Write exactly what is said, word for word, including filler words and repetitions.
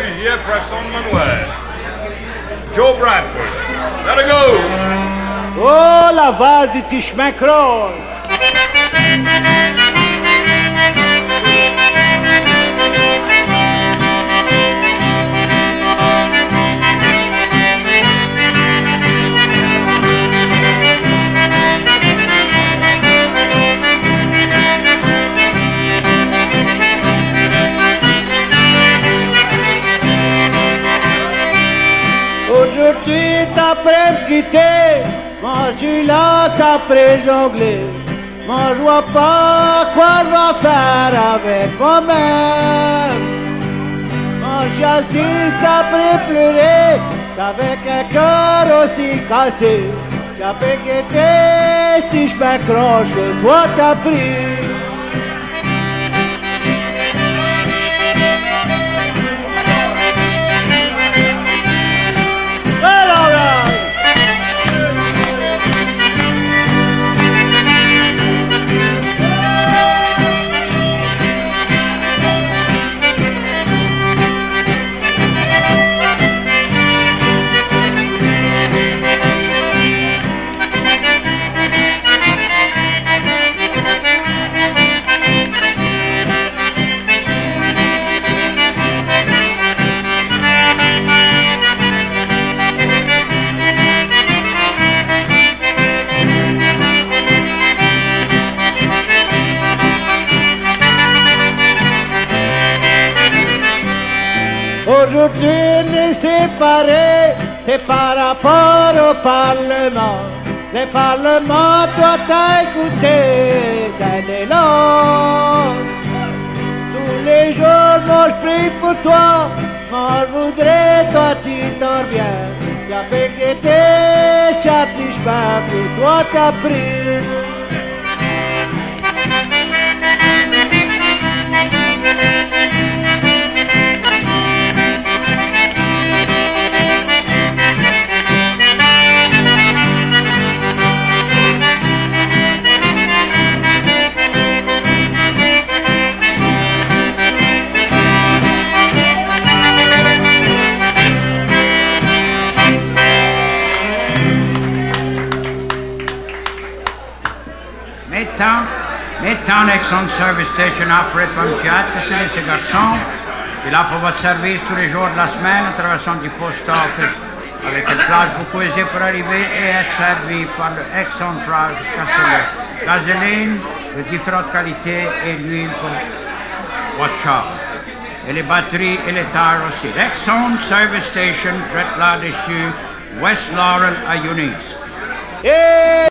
réfugiés Preston Manuel. Joe Bradford. Let her go! Oh, la valse du petit chemin crawl! Aujourd'hui, t'après me quitter, moi je là, t'après jongler. Moi je vois pas quoi je vais faire avec moi-même. Moi j'assiste après pleurer, avec un cœur aussi cassé. J'avais guetté, si je m'accroche, que toi t'as pris. Aujourd'hui, on est séparés, c'est par rapport au Parlement. Le Parlement doit écouter d'un élan. Tous les jours, moi je prie pour toi, moi je voudrais, toi tu t'en reviens. J'avais guetté, chaque chemin que toi t'as pris. Mettons, mettons Exxon Service Station après Pontiac, que c'est ces garçons qui est là pour votre service tous les jours de la semaine en traversant du post office avec une plage beaucoup aisée pour arriver et être servi par le Exxon Price Gasoline. Gasoline de différentes qualités et l'huile pour votre char. Et les batteries et les tares aussi. Exxon Service Station, Brett là-dessus, West Laurel à Eunice.